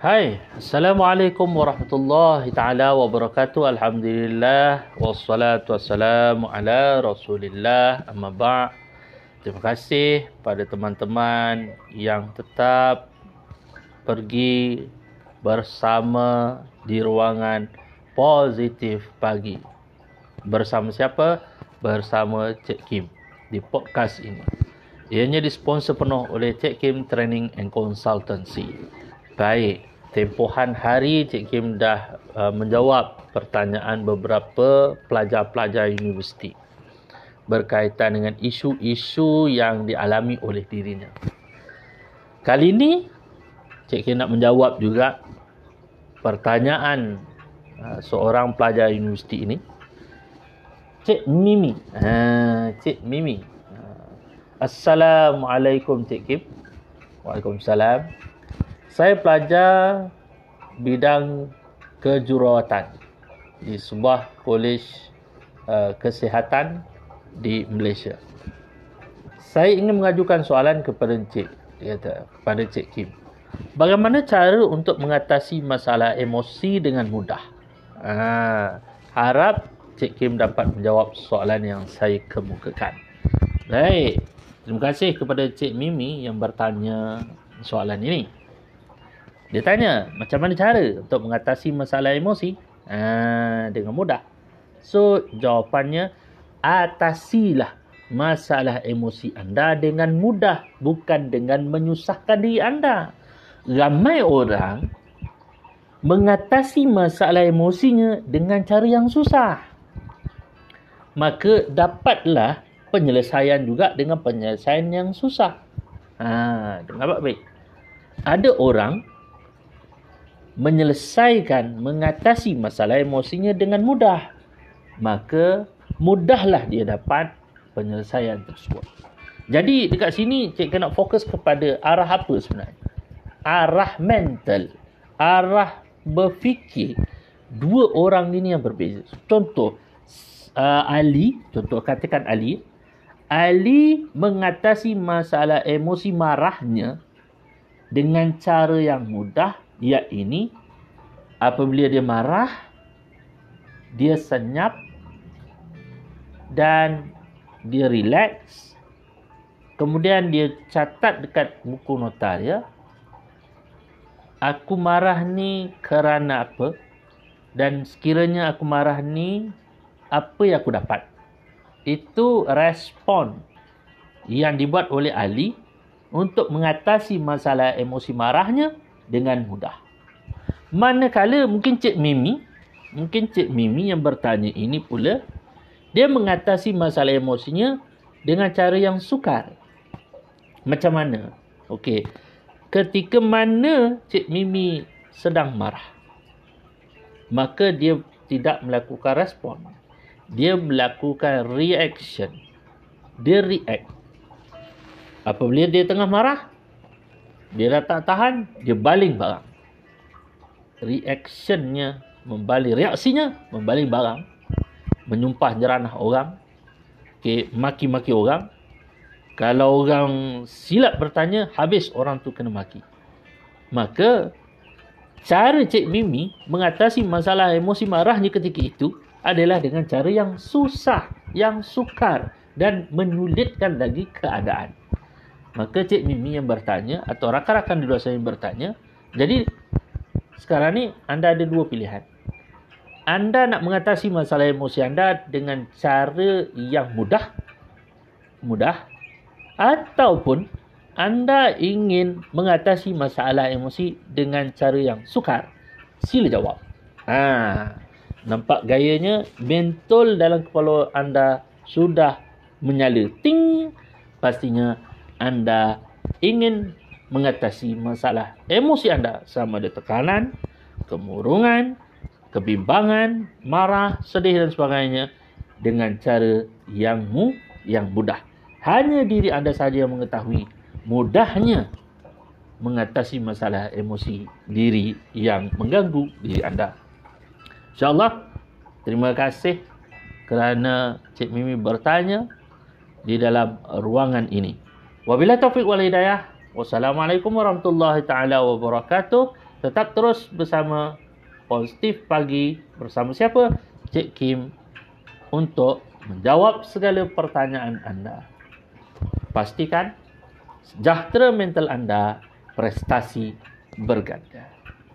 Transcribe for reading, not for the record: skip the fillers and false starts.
Hai, Assalamualaikum warahmatullahi ta'ala wabarakatuh. Alhamdulillah, wassalatu wassalamu ala rasulillah, amma ba'. Terima kasih pada teman-teman yang tetap pergi bersama di ruangan Positif Pagi. Bersama siapa? Bersama Cik Kim di podcast ini. Ianya disponsor penuh oleh Cik Kim Training and Consultancy. Baik, tempohan hari Cik Kim dah menjawab pertanyaan beberapa pelajar-pelajar universiti berkaitan dengan isu-isu yang dialami oleh dirinya. Kali ini Cik Kim nak menjawab juga pertanyaan seorang pelajar universiti ini, Cik Mimi. Cik Mimi. Assalamualaikum Cik Kim. Waalaikumsalam. Saya pelajar bidang kejuruawatan di sebuah kolej kesihatan di Malaysia. Saya ingin mengajukan soalan kepada Cik, dia kata, kepada Cik Kim. Bagaimana cara untuk mengatasi masalah emosi dengan mudah? Harap Cik Kim dapat menjawab soalan yang saya kemukakan. Baik, terima kasih kepada Cik Mimi yang bertanya soalan ini. Dia tanya, macam mana cara untuk mengatasi masalah emosi dengan mudah? So, jawapannya, atasilah masalah emosi anda dengan mudah, bukan dengan menyusahkan diri anda. Ramai orang mengatasi masalah emosinya dengan cara yang susah. Maka dapatlah penyelesaian juga dengan penyelesaian yang susah. Dengar baik. Ada orang mengatasi masalah emosinya dengan mudah. Maka mudahlah dia dapat penyelesaian tersebut. Jadi dekat sini Cik nak fokus kepada arah apa sebenarnya? Arah mental, arah berfikir dua orang ini yang berbeza. Contoh, katakan Ali mengatasi masalah emosi marahnya dengan cara yang mudah, iaitu apabila dia marah, dia senyap dan dia relax. Kemudian dia catat dekat buku nota dia, aku marah ni kerana apa, dan sekiranya aku marah ni, apa yang aku dapat. Itu respon yang dibuat oleh Ali untuk mengatasi masalah emosi marahnya dengan mudah. Manakala mungkin Cik Mimi yang bertanya ini pula, dia mengatasi masalah emosinya dengan cara yang sukar. Macam mana? Okey. Ketika mana Cik Mimi sedang marah, maka dia tidak melakukan respon. Dia melakukan reaction. Dia react. Apabila dia tengah marah, dia dah tak tahan, dia baling barang. Reaksinya membaling barang. Menyumpah jeranah orang. Maki-maki orang. Kalau orang silap bertanya, habis orang tu kena maki. Maka cara Cik Mimi mengatasi masalah emosi marahnya ketika itu adalah dengan cara yang susah, yang sukar dan menyulitkan lagi keadaan. Maka Cik Mimi yang bertanya, atau rakan-rakan di luar sana yang bertanya, jadi sekarang ni anda ada dua pilihan. Anda nak mengatasi masalah emosi anda dengan cara yang mudah, ataupun anda ingin mengatasi masalah emosi dengan cara yang sukar. Sila jawab. Nampak gayanya mentol dalam kepala anda sudah menyala. Ting. Pastinya anda ingin mengatasi masalah emosi anda, sama ada tekanan, kemurungan, kebimbangan, marah, sedih dan sebagainya, dengan cara yang mudah. Hanya diri anda saja yang mengetahui mudahnya mengatasi masalah emosi diri yang mengganggu diri anda. InsyaAllah, terima kasih kerana Cik Mimi bertanya di dalam ruangan ini. Wabillahi taufiq wal hidayah. Wassalamualaikum warahmatullahi taala wabarakatuh. Tetap terus bersama Positif Pagi bersama siapa? Cik Kim untuk menjawab segala pertanyaan anda. Pastikan sejahtera mental anda, prestasi berganda.